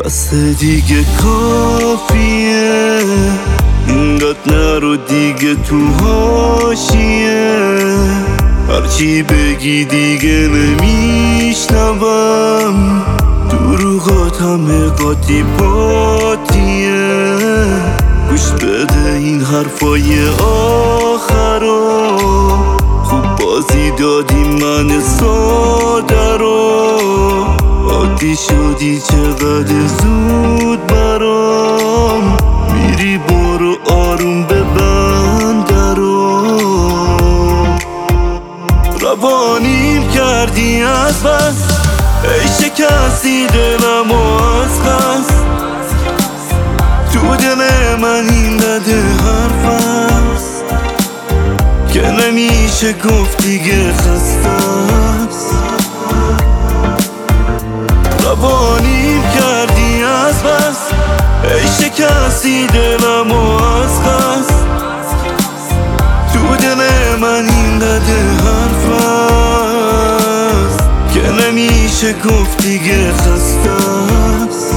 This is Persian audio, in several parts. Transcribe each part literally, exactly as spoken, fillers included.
بس دیگه کافیه، اینقدر نرو دیگه تو حاشیه. هرچی بگی دیگه نمیشنوم، دروغات همه قاطی پاتیه. گوش بده این حرفای آخرا، خوب بازی دادی من ساده رو. عادی شدی چقدر زود برام، میری برو آروم ببند درو. روانیم کردی از بس، ای شکستی دلم از خست. تو دل من این بده حرف است که نمیشه گفت دیگه خستست. روانیم کردی از بس، ای شکستی دلم از خست. تو دل من این بده حرف است که نمیشه گفت دیگه خستست.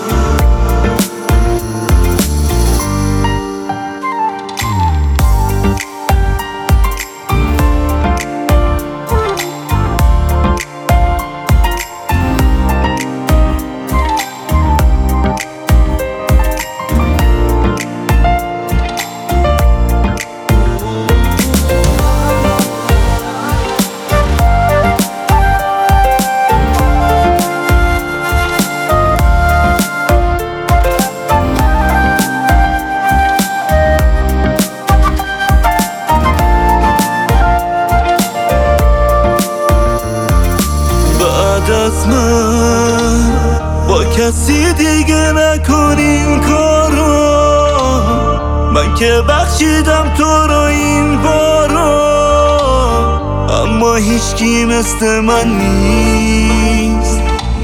از من با کسی دیگه نکنین کارو، من که بخشیدم تو رو این بارو. اما هیچکی مثل من نیست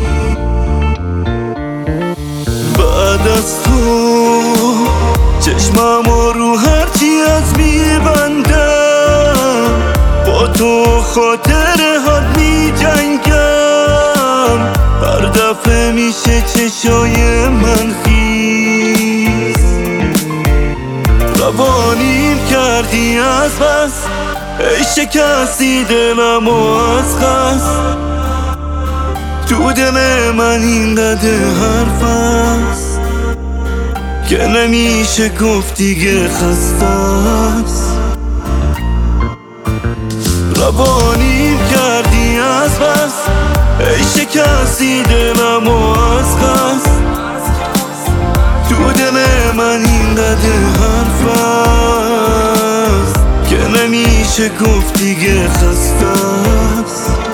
بعد از تو. چشمم رو هرچی از میبندم، با تو خاطر حد میجنگم. هر دفعه میشه چشای من خیز. روانیم کردی از بس، ای شکستی دلم از خست. تو دل من این قدر حرف است که نمیشه گفت دیگه خستست. روانیم کردی از بس، ای شکستی دلم از خست. تو دل من این قدر حرف است که نمیشه گفت دیگه خستست.